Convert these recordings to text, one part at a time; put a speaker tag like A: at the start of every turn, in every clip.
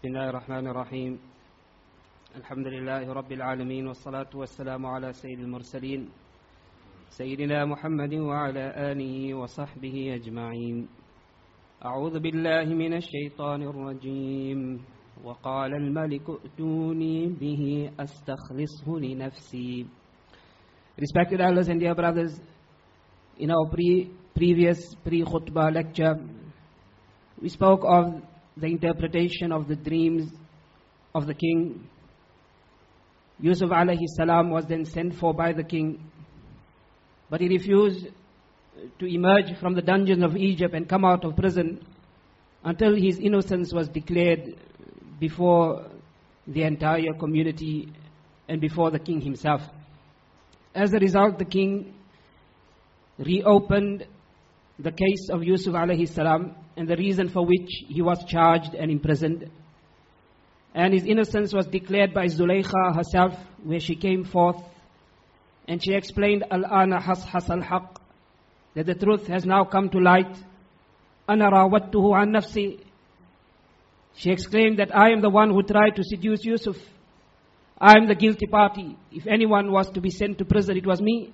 A: بسم الله الرحمن الرحيم. الحمد لله رب العالمين، والصلاة والسلام على سيد المرسلين سيدنا محمد وعلى آله وصحبه أجمعين. أعوذ بالله من الشيطان الرجيم. وقال الملك ائتوني به أستخلصه لنفسي. Respected elders and dear brothers, in our previous pre-khutbah lecture, we spoke of the interpretation of the dreams of the king. Yusuf alayhi salam was then sent for by the king, but he refused to emerge from the dungeons of Egypt and come out of prison until his innocence was declared before the entire community and before the king himself. As a result, the king reopened the case of Yusuf alayhi salam and the reason for which he was charged and imprisoned. And his innocence was declared by Zulaykha herself, where she came forth and she explained, Al-ana has al-haq, that the truth has now come to light. Ana rawattuhu an nafsi. She exclaimed that I am the one who tried to seduce Yusuf. I am the guilty party. If anyone was to be sent to prison, it was me.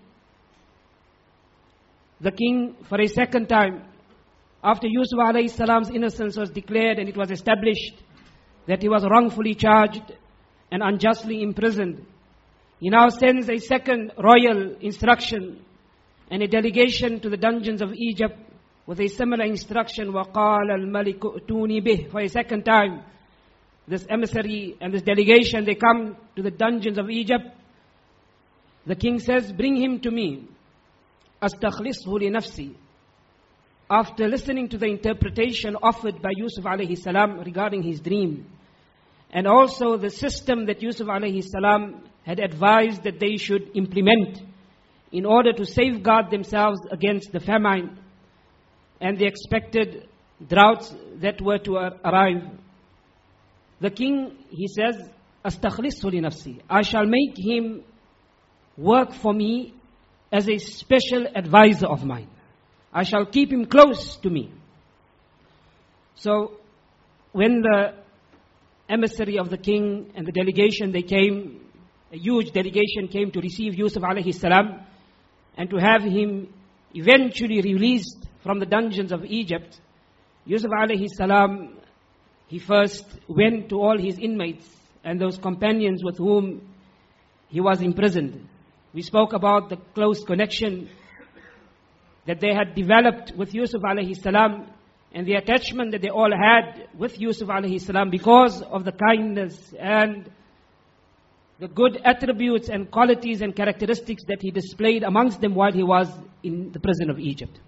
A: The king, for a second time, after Yusuf alayhi salam's innocence was declared and it was established that he was wrongfully charged and unjustly imprisoned, he now sends a second royal instruction and a delegation to the dungeons of Egypt with a similar instruction, وَقَالَ الْمَلِكُ ائْتُونِي بِهِ. For a second time, this emissary and this delegation, they come to the dungeons of Egypt. The king says, bring him to me. أَسْتَخْلِصْهُ لِنَفْسِي. After listening to the interpretation offered by Yusuf alayhi salam regarding his dream, and also the system that Yusuf alayhi salam had advised that they should implement in order to safeguard themselves against the famine and the expected droughts that were to arrive. The king, he says, أَسْتَخْلِصْهُ لِنَفْسِي. I shall make him work for me as a special advisor of mine. I shall keep him close to me. So, when the emissary of the king and the delegation, they came, a huge delegation came to receive Yusuf alayhi salam and to have him eventually released from the dungeons of Egypt, Yusuf alayhi salam, he first went to all his inmates and those companions with whom he was imprisoned. We spoke about the close connection that they had developed with Yusuf alayhi salam and the attachment that they all had with Yusuf alayhi salam because of the kindness and the good attributes and qualities and characteristics that he displayed amongst them while he was in the prison of Egypt.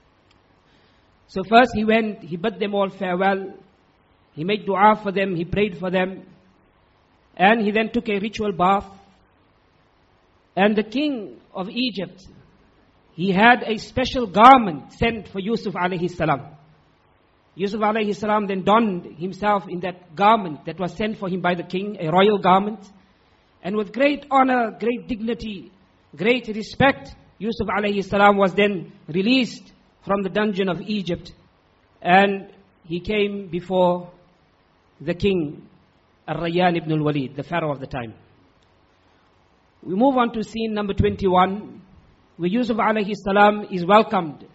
A: So first he went, he bid them all farewell, he made dua for them, he prayed for them, and he then took a ritual bath. And the king of Egypt, he had a special garment sent for Yusuf alayhi salam. Yusuf alayhi salam then donned himself in that garment that was sent for him by the king, a royal garment. And with great honor, great dignity, great respect, Yusuf alayhi salam was then released from the dungeon of Egypt. And he came before the king, Ar-Rayyan ibn al-Walid, the pharaoh of the time. We move on to scene number 21, where Yusuf alayhi salam is welcomed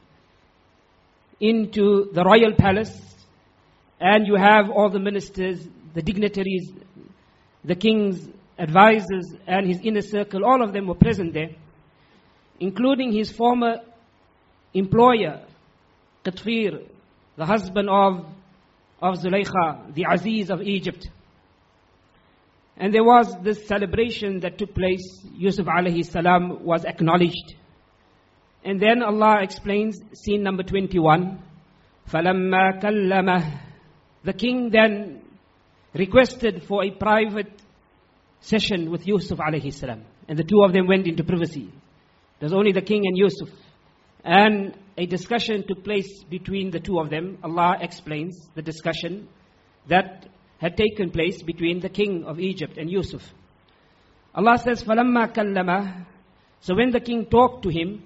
A: into the royal palace, and you have all the ministers, the dignitaries, the king's advisors, and his inner circle. All of them were present there, including his former employer, Qatfir, the husband of Zulaykha, the Aziz of Egypt. And there was this celebration that took place. Yusuf alayhi salam was acknowledged. And then Allah explains, scene number 21, فَلَمَّا كَلَّمَهُ. The king then requested for a private session with Yusuf alayhi salam. And the two of them went into privacy. There's only the king and Yusuf. And a discussion took place between the two of them. Allah explains the discussion that had taken place between the king of Egypt and Yusuf. Allah says, فَلَمَّا كَلَّمَهُ. So when the king talked to him,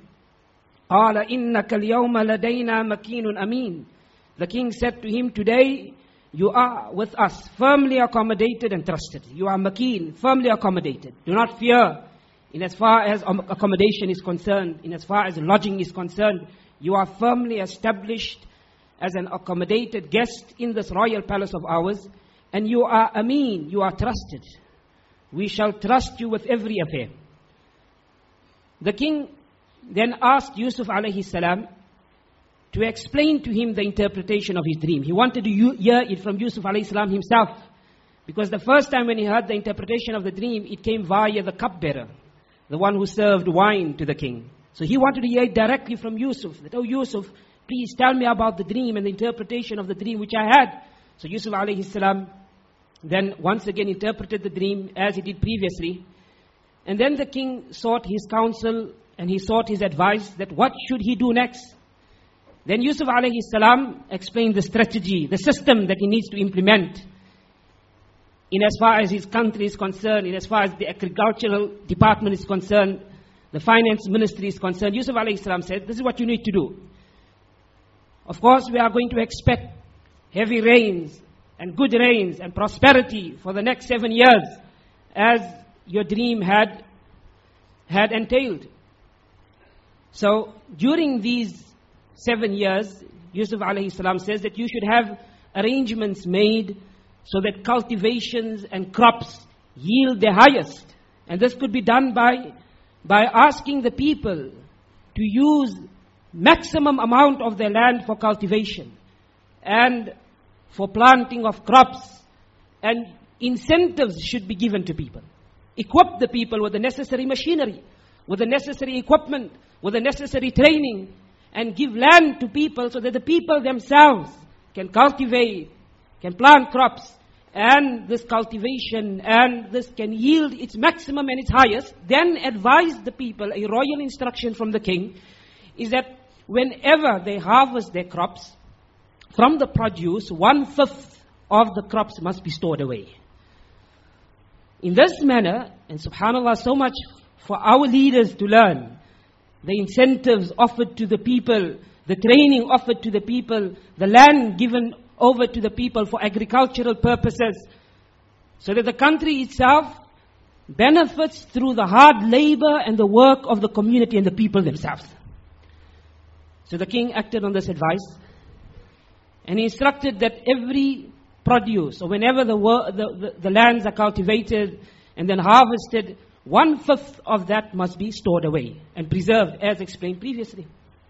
A: قَالَ إِنَّكَ الْيَوْمَ لَدَيْنَا مَكِينٌ أَمِينٌ. The king said to him, today you are with us, firmly accommodated and trusted. You are makeen, firmly accommodated. Do not fear in as far as accommodation is concerned, in as far as lodging is concerned. You are firmly established as an accommodated guest in this royal palace of ours. And you are ameen, you are trusted. We shall trust you with every affair. The king then asked Yusuf alayhi salam to explain to him the interpretation of his dream. He wanted to hear it from Yusuf alayhi salam himself. Because the first time when he heard the interpretation of the dream, it came via the cupbearer, the one who served wine to the king. So he wanted to hear it directly from Yusuf. That, oh Yusuf, please tell me about the dream and the interpretation of the dream which I had. So Yusuf alayhi salam then once again interpreted the dream as he did previously. And then the king sought his counsel and he sought his advice that what should he do next. Then Yusuf alayhi salam explained the strategy, the system that he needs to implement in as far as his country is concerned, in as far as the agricultural department is concerned, the finance ministry is concerned. Yusuf alayhi salam said, this is what you need to do. Of course, we are going to expect heavy rains and good rains and prosperity for the next 7 years, as your dream had entailed. So during these 7 years, Yusuf alayhi salam says that you should have arrangements made so that cultivations and crops yield the highest. And this could be done by asking the people to use maximum amount of their land for cultivation and for planting of crops, and incentives should be given to people. Equip the people with the necessary machinery, with the necessary equipment, with the necessary training, and give land to people so that the people themselves can cultivate, can plant crops, and this cultivation and this can yield its maximum and its highest. Then advise the people, a royal instruction from the king is that whenever they harvest their crops, from the produce, 1/5 of the crops must be stored away. In this manner, and subhanAllah, so much for our leaders to learn, the incentives offered to the people, the training offered to the people, the land given over to the people for agricultural purposes, so that the country itself benefits through the hard labor and the work of the community and the people themselves. So the king acted on this advice, and he instructed that every produce, or whenever the lands are cultivated and then harvested, 1/5 of that must be stored away and preserved, as explained previously.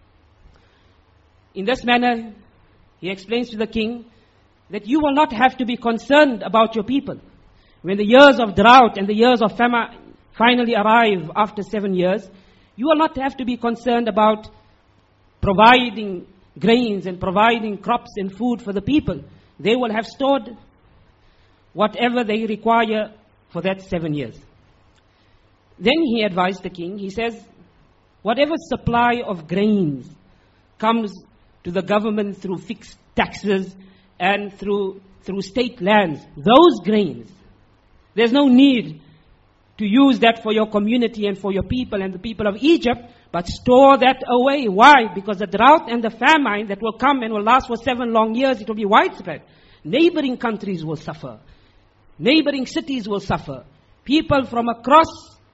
A: In this manner, he explains to the king that you will not have to be concerned about your people. When the years of drought and the years of famine finally arrive after 7 years, you will not have to be concerned about providing grains and providing crops and food for the people. They will have stored whatever they require for that 7 years. Then he advised the king, he says, whatever supply of grains comes to the government through fixed taxes and through state lands, those grains, there's no need to use that for your community and for your people and the people of Egypt, but store that away. Why? Because the drought and the famine that will come and will last for 7 long years, it will be widespread. Neighboring countries will suffer. Neighboring cities will suffer. People from across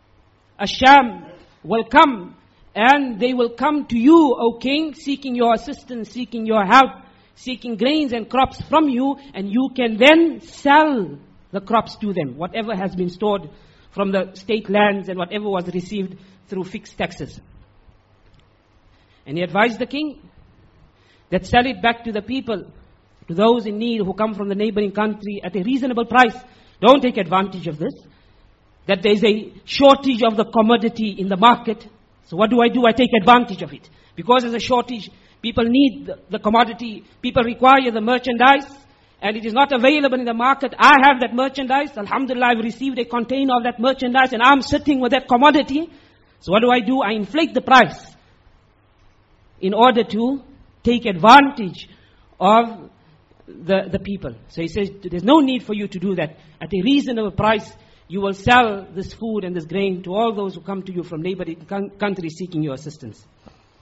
A: Asham will come, and they will come to you, O king, seeking your assistance, seeking your help, seeking grains and crops from you, and you can then sell the crops to them, whatever has been stored from the state lands and whatever was received through fixed taxes. And he advised the king that sell it back to the people, to those in need who come from the neighboring country at a reasonable price. Don't take advantage of this, that there is a shortage of the commodity in the market. So what do? I take advantage of it. Because there's a shortage, people need the commodity, people require the merchandise, and it is not available in the market. I have that merchandise. Alhamdulillah, I've received a container of that merchandise, and I'm sitting with that commodity. So what do? I inflate the price in order to take advantage of the people. So he says, there's no need for you to do that. At a reasonable price, you will sell this food and this grain to all those who come to you from neighboring countries seeking your assistance.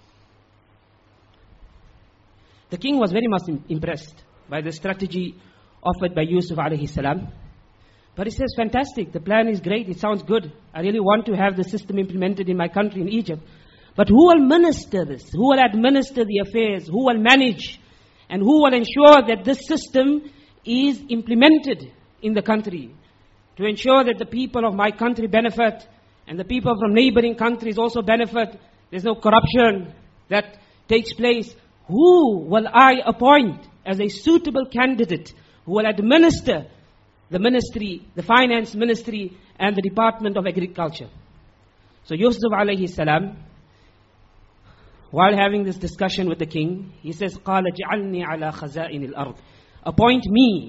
A: The king was very much impressed by the strategy offered by Yusuf alayhi salam. But he says, fantastic, the plan is great, it sounds good. I really want to have the system implemented in my country, in Egypt. But who will minister this? Who will administer the affairs? Who will manage? And who will ensure that this system is implemented in the country? To ensure that the people of my country benefit, and the people from neighboring countries also benefit. There's no corruption that takes place. Who will I appoint as a suitable candidate who will administer the ministry, the finance ministry, and the Department of Agriculture? So Yusuf alayhi salam, while having this discussion with the king, he says, قَالَ جِعَلْنِي عَلَى خَزَائِنِ الْأَرْضِ Appoint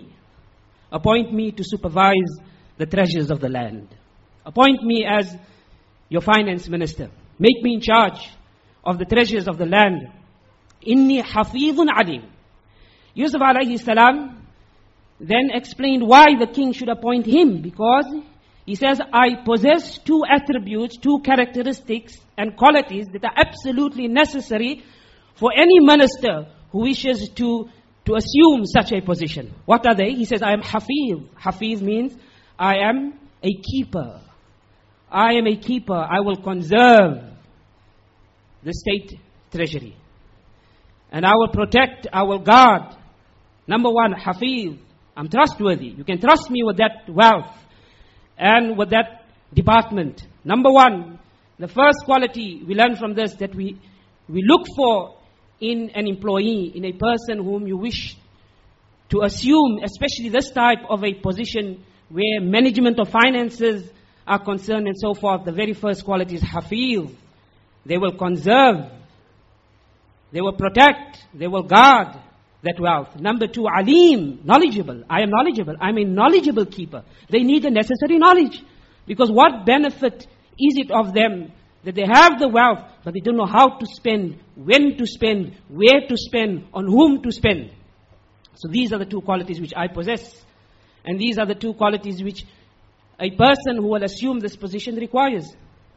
A: me to supervise the treasures of the land. Appoint me as your finance minister. Make me in charge of the treasures of the land. Inni hafidhun alim. Yusuf alayhi salam then explained why the king should appoint him. Because he says, I possess two attributes, two characteristics and qualities that are absolutely necessary for any minister who wishes to assume such a position. What are they? He says, I am hafiz. Hafiz means I am a keeper. I am a keeper. I will conserve the state treasury. And I will protect, I will guard. Number one, hafiz. I'm trustworthy. You can trust me with that wealth and with that department. Number one, the first quality we learn from this, that we look for in an employee, in a person whom you wish to assume, especially this type of a position where management of finances are concerned and so forth. The very first quality is hafiz. They will conserve, they will protect, they will guard that wealth. Number two, alim, knowledgeable. I am knowledgeable. I'm a knowledgeable keeper. They need the necessary knowledge. Because what benefit is it of them that they have the wealth, but they don't know how to spend, when to spend, where to spend, on whom to spend. So these are the two qualities which I possess. And these are the two qualities which a person who will assume this position requires.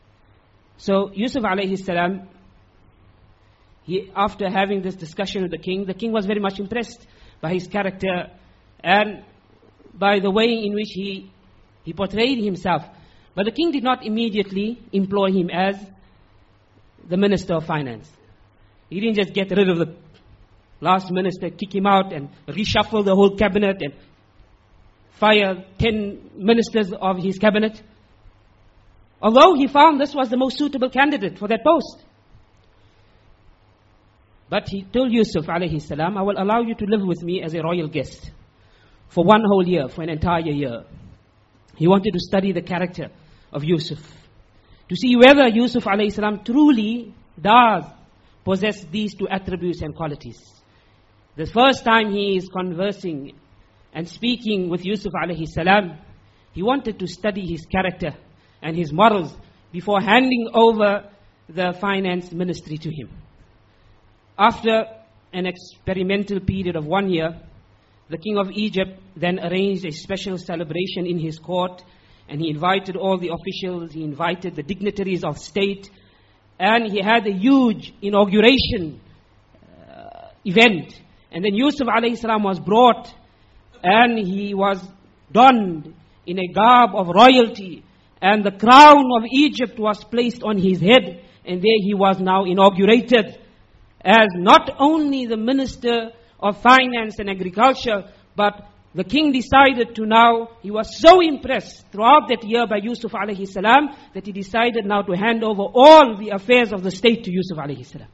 A: So Yusuf alayhi salam, after having this discussion with the king was very much impressed by his character and by the way in which he portrayed himself. But the king did not immediately employ him as the Minister of Finance. He didn't just get rid of the last minister, kick him out and reshuffle the whole cabinet and fire 10 ministers of his cabinet. Although he found this was the most suitable candidate for that post. But he told Yusuf alayhi salam, I will allow you to live with me as a royal guest for one whole year, for an entire year. He wanted to study the character of Yusuf, to see whether Yusuf alayhi salam truly does possess these two attributes and qualities. The first time he is conversing and speaking with Yusuf alayhi salam, he wanted to study his character and his morals before handing over the finance ministry to him. After an experimental period of 1 year, the king of Egypt then arranged a special celebration in his court, and he invited all the officials, he invited the dignitaries of state, and he had a huge inauguration event. And then Yusuf alayhi salam was brought, and he was donned in a garb of royalty, and the crown of Egypt was placed on his head, and there he was now inaugurated as not only the Minister of Finance and Agriculture, but the king decided to now, he was so impressed throughout that year by Yusuf alayhi salam, that he decided now to hand over all the affairs of the state to Yusuf alayhi salam.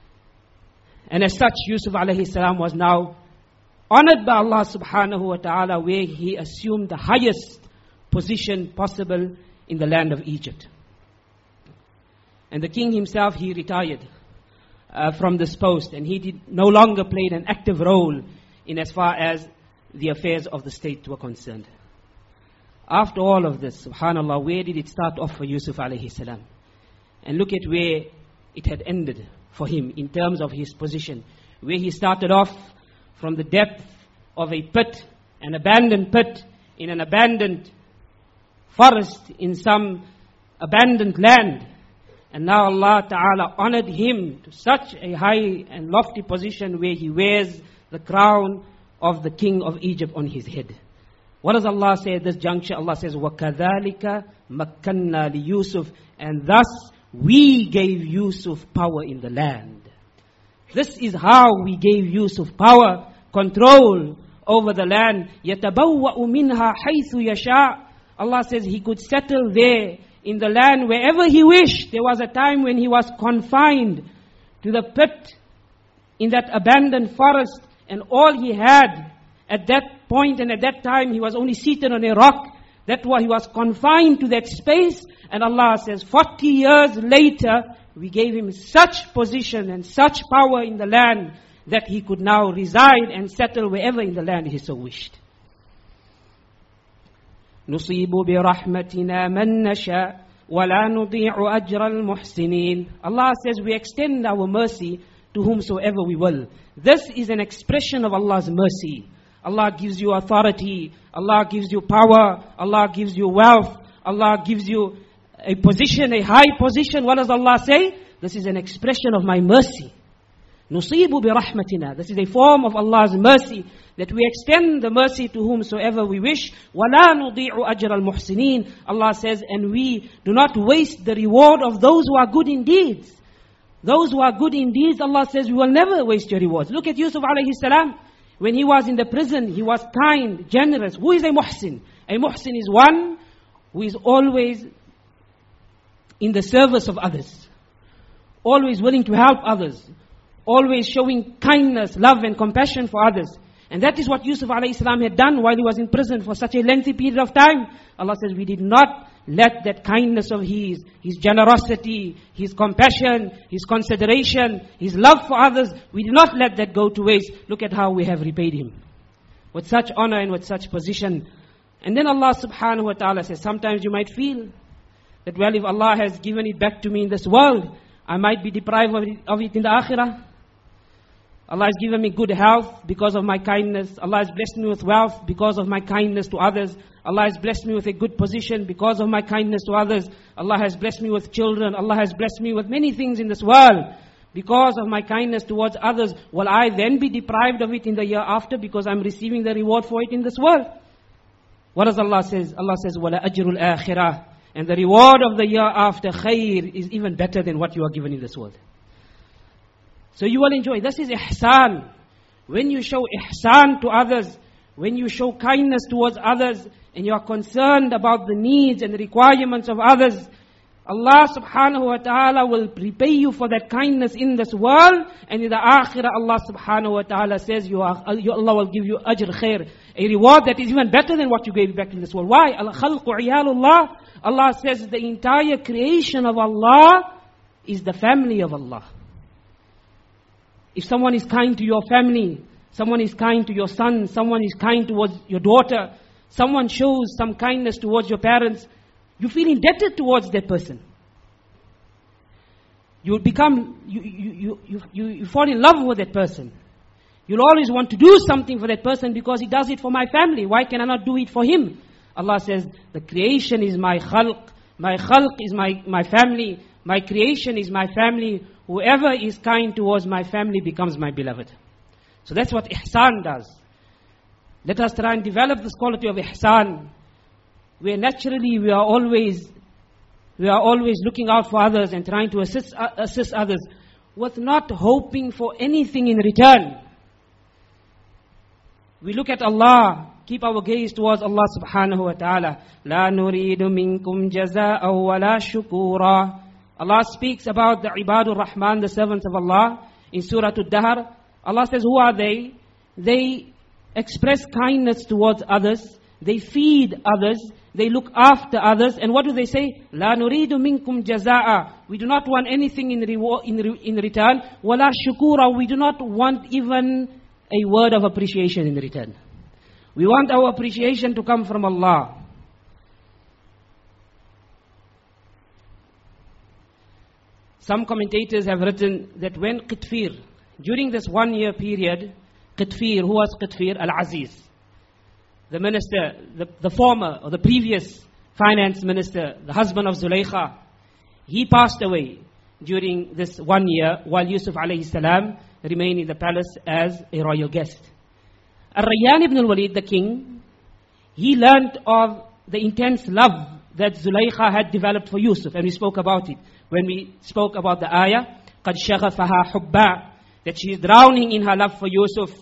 A: And as such, Yusuf alayhi salam was now honored by Allah subhanahu wa ta'ala, where he assumed the highest position possible in the land of Egypt. And the king himself, he retired from this post, and he no longer played an active role in as far as the affairs of the state were concerned. After all of this, subhanallah, where did it start off for Yusuf alayhi salam? And look at where it had ended for him in terms of his position. Where he started off from the depth of a pit, an abandoned pit, in an abandoned forest, in some abandoned land. And now Allah Ta'ala honored him to such a high and lofty position where he wears the crown of the king of Egypt on his head. What does Allah say at this juncture? Allah says, وَكَذَلِكَ مَكَّنَّا لِيُوسُفَ, and thus we gave Yusuf power in the land. This is how we gave Yusuf power, control over the land. يَتَبَوَّأُ مِنْهَا حَيْثُ يَشَاءُ. Allah says he could settle there in the land wherever he wished. There was a time when he was confined to the pit in that abandoned forest, and all he had at that point and at that time, he was only seated on a rock. That's why he was confined to that space. And Allah says 40 years later, we gave him such position and such power in the land that he could now reside and settle wherever in the land he so wished. نُصِيبُ بِرَحْمَتِنَا مَنْ نَشَاءُ وَلَا نُضِيعُ أَجْرَ الْمُحْسِنِينَ. Allah says we extend our mercy to whomsoever we will. This is an expression of Allah's mercy. Allah gives you authority, Allah gives you power, Allah gives you wealth, Allah gives you a position, a high position. What does Allah say? This is an expression of my mercy. نُصِيبُ بِرَحْمَتِنَا. This is a form of Allah's mercy, that we extend the mercy to whomsoever we wish. وَلَا نُضِيعُ أَجْرَ الْمُحْسِنِينَ. Allah says, and we do not waste the reward of those who are good in deeds. Those who are good in deeds, Allah says, we will never waste your rewards. Look at Yusuf alayhi salam. When he was in the prison, he was kind, generous. Who is a muhsin? A muhsin is one who is always in the service of others, always willing to help others, always showing kindness, love and compassion for others. And that is what Yusuf alayhi salam had done while he was in prison for such a lengthy period of time. Allah says, we did not let that kindness of his generosity, his compassion, his consideration, his love for others, we did not let that go to waste. Look at how we have repaid him, with such honor and with such position. And then Allah subhanahu wa ta'ala says, sometimes you might feel that, well, if Allah has given it back to me in this world, I might be deprived of it in the akhirah. Allah has given me good health because of my kindness. Allah has blessed me with wealth because of my kindness to others. Allah has blessed me with a good position because of my kindness to others. Allah has blessed me with children. Allah has blessed me with many things in this world because of my kindness towards others. Will I then be deprived of it in the year after because I'm receiving the reward for it in this world? What does Allah says? Allah says, وَلَا أَجْرُ الْآخِرَةِ. And the reward of the year after, khair, is even better than what you are given in this world. So you will enjoy. This is ihsan. When you show ihsan to others, when you show kindness towards others, and you are concerned about the needs and the requirements of others, Allah subhanahu wa ta'ala will repay you for that kindness in this world. And in the akhirah, Allah subhanahu wa ta'ala says, Allah will give you ajr khair, a reward that is even better than what you gave back in this world. Why? Al-khalqu iyalullah. Allah says the entire creation of Allah is the family of Allah. If someone is kind to your family, someone is kind to your son, someone is kind towards your daughter, someone shows some kindness towards your parents, you feel indebted towards that person. You become, you fall in love with that person. You'll always want to do something for that person because he does it for my family. Why can I not do it for him? Allah says, the creation is my khalq is my family, my creation is my family. Whoever is kind towards my family becomes my beloved. So that's what ihsan does. Let us try and develop this quality of ihsan, where naturally we are always looking out for others and trying to assist others, with not hoping for anything in return. We look at Allah, keep our gaze towards Allah subhanahu wa ta'ala. La nuridu minkum jaza'aw wa la shukura. Allah speaks about the Ibadur Rahman, the servants of Allah, in Surah Ad-Dahr. Allah says, who are they? They express kindness towards others. They feed others. They look after others. And what do they say? La nuridu minkum jaza'a. We do not want anything in return. Wala shukura. We do not want even a word of appreciation in return. We want our appreciation to come from Allah. Some commentators have written that when Qitfir, during this 1 year period, Qitfir, who was Qitfir? Al-Aziz, the minister, the former or the previous finance minister, the husband of Zulaykha, he passed away during this 1 year while Yusuf alayhi salam remained in the palace as a royal guest. Ar-Rayyan ibn al-Walid, the king, he learned of the intense love that Zulaykha had developed for Yusuf, and we spoke about it when we spoke about the ayah, قَدْ شَغَفَهَا حُبًّا, that she is drowning in her love for Yusuf.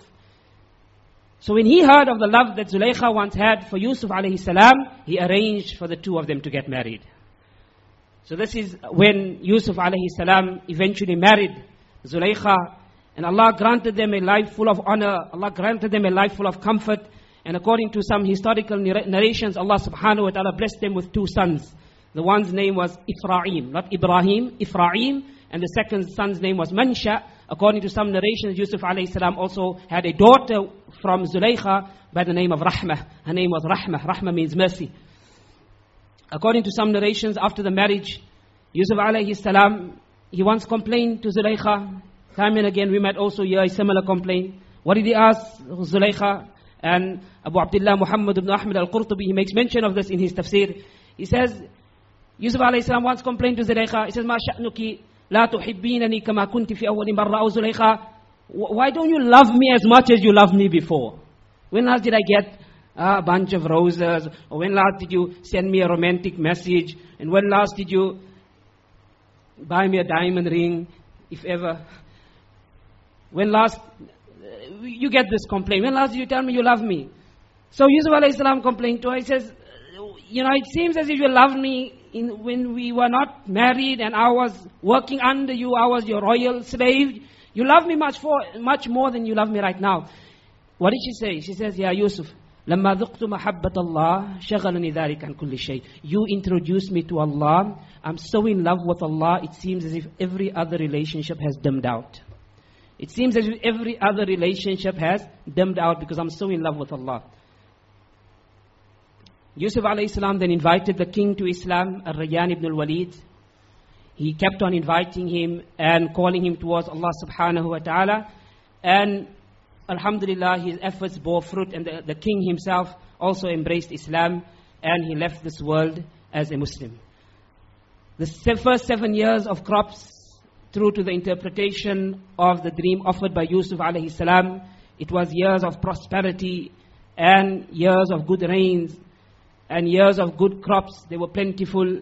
A: So when he heard of the love that Zulaykha once had for Yusuf alayhi salam, he arranged for the two of them to get married. So this is when Yusuf alayhi salam eventually married Zulaykha, and Allah granted them a life full of honor, Allah granted them a life full of comfort, and according to some historical narrations, Allah subhanahu wa ta'ala blessed them with two sons. The one's name was Ephraim, not Ibrahim, Ephraim, and the second son's name was Mansha. According to some narrations, Yusuf alayhi salam also had a daughter from Zulaykha by the name of Rahmah. Her name was Rahmah. Rahmah means mercy. According to some narrations, after the marriage, Yusuf alayhi salam, he once complained to Zulaykha. Time and again, we might also hear a similar complaint. What did he ask Zulaykha? And Abu Abdullah Muhammad ibn Ahmad al-Qurtubi, he makes mention of this in his tafsir. He says, Yusuf alayhi salam once complained to Zulaykha. He says, "Ma sha'nuki la tuhibbinani kama kunti fi awwali marra." Oh Zulaykha, why don't you love me as much as you loved me before? When last did I get a bunch of roses? Or when last did you send me a romantic message? And when last did you buy me a diamond ring, if ever? When last, you get this complaint. When last did you tell me you love me? So Yusuf alayhi salam complained to her. He says, it seems as if you loved me when we were not married and I was working under you, I was your royal slave. You love me much more than you love me right now. What did she say? She says, Ya Yusuf, لما ذقت محبة الله شغلني ذلك عن كل شيء. You introduced me to Allah. I'm so in love with Allah, it seems as if every other relationship has dimmed out. It seems as if every other relationship has dimmed out because I'm so in love with Allah. Yusuf alayhi salam then invited the king to Islam, Ar-Rayyan ibn al-Walid. He kept on inviting him and calling him towards Allah subhanahu wa ta'ala. And alhamdulillah, his efforts bore fruit, and the king himself also embraced Islam, and he left this world as a Muslim. The first 7 years of crops, through to the interpretation of the dream offered by Yusuf alayhi salam, it was years of prosperity and years of good rains and years of good crops. There were plentiful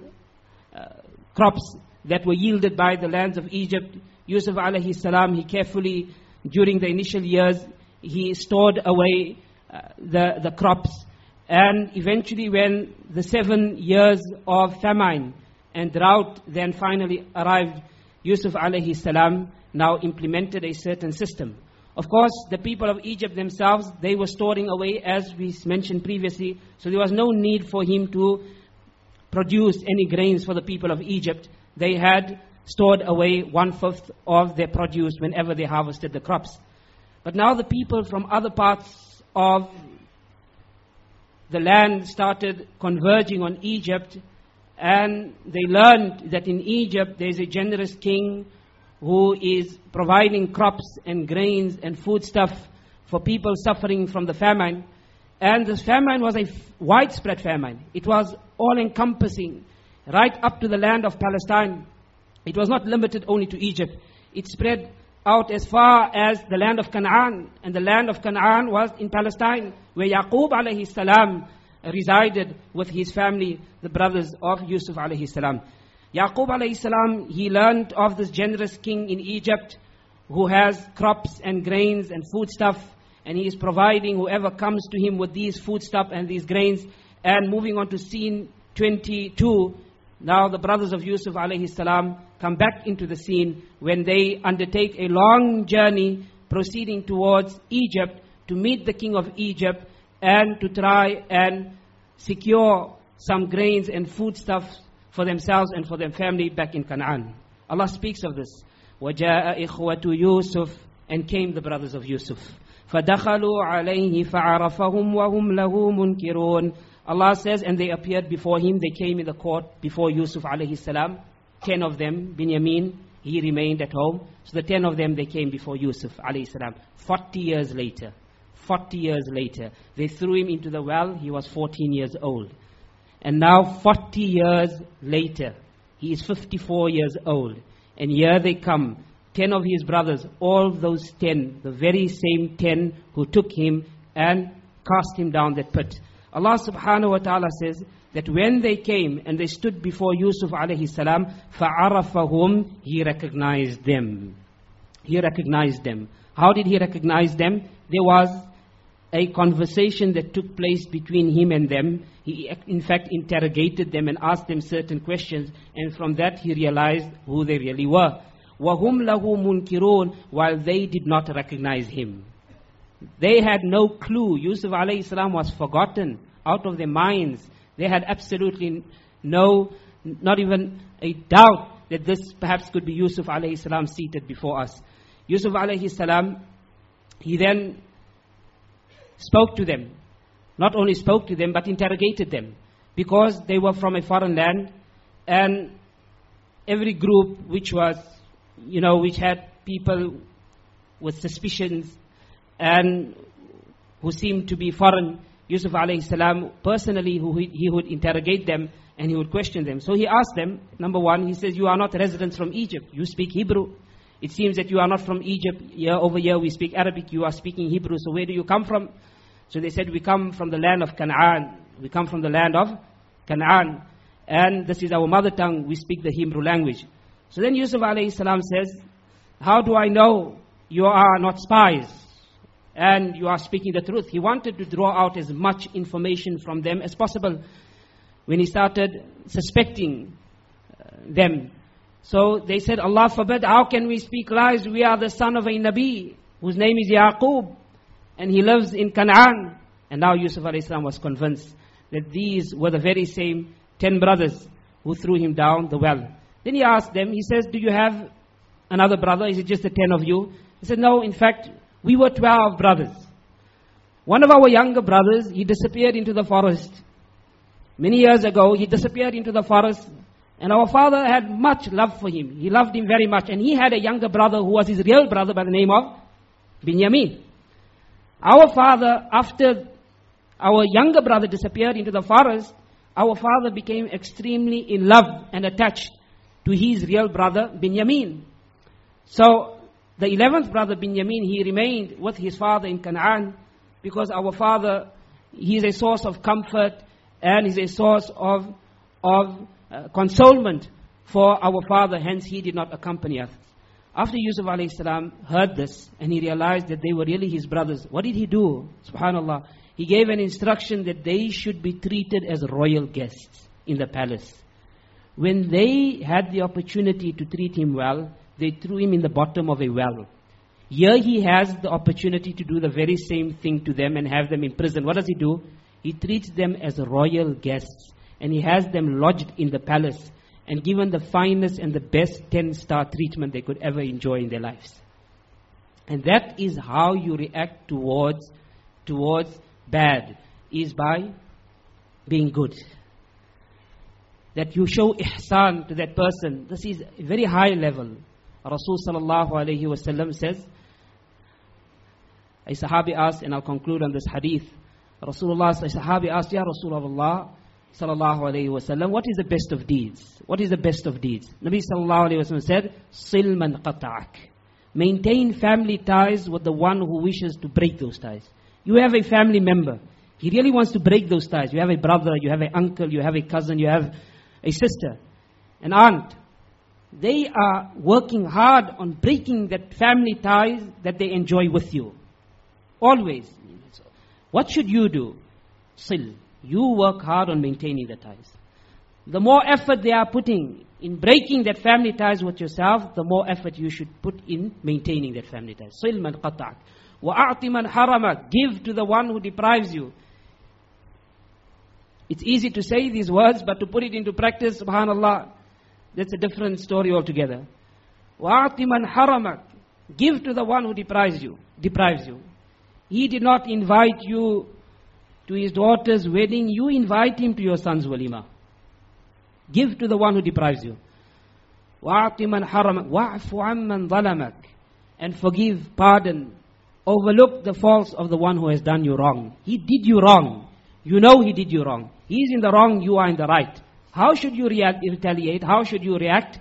A: crops that were yielded by the lands of Egypt. Yusuf alayhi salam, he carefully, during the initial years, he stored away the crops. And eventually when the 7 years of famine and drought then finally arrived, Yusuf alayhi salam now implemented a certain system. Of course, the people of Egypt themselves, they were storing away, as we mentioned previously, so there was no need for him to produce any grains for the people of Egypt. They had stored away 1/5 of their produce whenever they harvested the crops. But now the people from other parts of the land started converging on Egypt, and they learned that in Egypt there is a generous king who is providing crops and grains and foodstuff for people suffering from the famine. And this famine was a widespread famine. It was all-encompassing, right up to the land of Palestine. It was not limited only to Egypt. It spread out as far as the land of Canaan. And the land of Canaan was in Palestine, where Yaqub alayhi salam resided with his family, the brothers of Yusuf alayhi salam. Yaqub alayhi salam, he learned of this generous king in Egypt who has crops and grains and foodstuff, and he is providing whoever comes to him with these foodstuff and these grains. And moving on to scene 22, now the brothers of Yusuf alayhi salam come back into the scene when they undertake a long journey proceeding towards Egypt to meet the king of Egypt and to try and secure some grains and foodstuffs for themselves and for their family back in Canaan. Allah speaks of this. وَجَاءَ إِخْوَةُ يُوسُف, and came the brothers of Yusuf. فَدَخَلُوا عَلَيْهِ فَعَرَفَهُمْ وَهُمْ لَهُ مُنْكِرُونَ. Allah says, and they appeared before him, they came in the court before Yusuf alayhi salam. 10 of them, Binyamin, he remained at home. So the 10 of them, they came before Yusuf alayhi salam. 40 years later, they threw him into the well. He was 14 years old. And now 40 years later, he is 54 years old. And here they come, 10 of his brothers, all those 10, the very same 10 who took him and cast him down that pit. Allah subhanahu wa ta'ala says that when they came and they stood before Yusuf alayhi salam, فَعَرَفَهُمْ, he recognized them. He recognized them. How did he recognize them? There was a conversation that took place between him and them. He in fact interrogated them and asked them certain questions, and from that he realized who they really were. وَهُمْ لَهُ مُنْكِرُونَ, while they did not recognize him. They had no clue. Yusuf alayhi salam was forgotten, out of their minds. They had absolutely not even a doubt that this perhaps could be Yusuf alayhi salam seated before us. Yusuf alayhi salam, he then spoke to them. Not only spoke to them, but interrogated them. Because they were from a foreign land, and every group which was, which had people with suspicions and who seemed to be foreign, Yusuf alayhi salam, personally, he would interrogate them and he would question them. So he asked them, number one, he says, you are not residents from Egypt. You speak Hebrew. It seems that you are not from Egypt. Over here we speak Arabic. You are speaking Hebrew. So where do you come from? So they said, we come from the land of Canaan. We come from the land of Canaan. And this is our mother tongue. We speak the Hebrew language. So then Yusuf alayhi salam says, how do I know you are not spies and you are speaking the truth? He wanted to draw out as much information from them as possible when he started suspecting them. So they said, Allah forbid, how can we speak lies? We are the son of a Nabi whose name is Yaqub, and he lives in Canaan. And now Yusuf alayhi salam was convinced that these were the very same 10 brothers who threw him down the well. Then he asked them, he says, do you have another brother? Is it just the 10 of you? He said, no, in fact, we were 12 brothers. One of our younger brothers, he disappeared into the forest. Many years ago, he disappeared into the forest, and our father had much love for him. He loved him very much, and he had a younger brother who was his real brother by the name of Binyamin. Our father, after our younger brother disappeared into the forest, our father became extremely in love and attached to his real brother Binyamin. So the 11th brother Binyamin, he remained with his father in Canaan, because our father, he is a source of comfort and is a source of consolement for our father. Hence he did not accompany us. After Yusuf alayhi salam heard this and he realized that they were really his brothers, what did he do? Subhanallah. He gave an instruction that they should be treated as royal guests in the palace. When they had the opportunity to treat him well, they threw him in the bottom of a well. Here he has the opportunity to do the very same thing to them and have them in prison. What does he do? He treats them as royal guests, and he has them lodged in the palace and given the finest and the best 10-star treatment they could ever enjoy in their lives. And that is how you react towards bad, is by being good. That you show ihsan to that person. This is a very high level. Rasul sallallahu alayhi wa sallam says, a sahabi asked, and I'll conclude on this hadith. A sahabi asked, Ya Rasulullah sallallahu alayhi wa sallam, what is the best of deeds? What is the best of deeds? Nabi sallallahu alayhi wa sallam said, Sil man qata'ak. Maintain family ties with the one who wishes to break those ties. You have a family member. He really wants to break those ties. You have a brother, you have an uncle, you have a cousin, you have a sister, an aunt. They are working hard on breaking that family ties that they enjoy with you. Always. What should you do? Sil. You work hard on maintaining the ties. The more effort they are putting in breaking that family ties with yourself, the more effort you should put in maintaining that family ties. Sil man qata'ak. Wa'ati man haramak. Give to the one who deprives you. It's easy to say these words, but to put it into practice, subhanallah, that's a different story altogether. Wa'ati man haramak. Give to the one who deprives you. He did not invite you to his daughter's wedding. You invite him to your son's walima. Give to the one who deprives you. Wa'ati man haramak. Wa'fu amman zalamak. And forgive, pardon, overlook the faults of the one who has done you wrong. He did you wrong. You know he did you wrong. He is in the wrong, you are in the right. How should you retaliate? How should you react?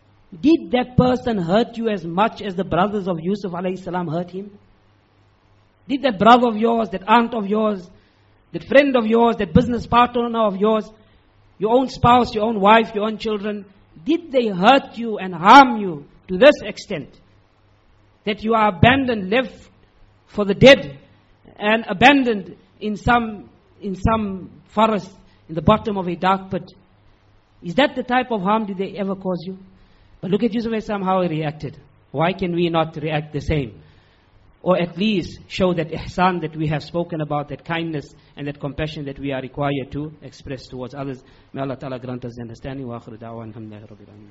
A: Did that person hurt you as much as the brothers of Yusuf alayhi salam hurt him? Did that brother of yours, that aunt of yours, that friend of yours, that business partner of yours, your own spouse, your own wife, your own children, did they hurt you and harm you to this extent that you are abandoned, left for the dead, and abandoned in some forest, in the bottom of a dark pit? Is that the type of harm did they ever cause you? But look at Yusuf alayhi salam, how he reacted. Why can we not react the same? Or at least show that ihsan that we have spoken about, that kindness and that compassion that we are required to express towards others. May Allah Ta'ala grant us the understanding. Wa akhiru da'wan alhamdulillahi rabbil alamin.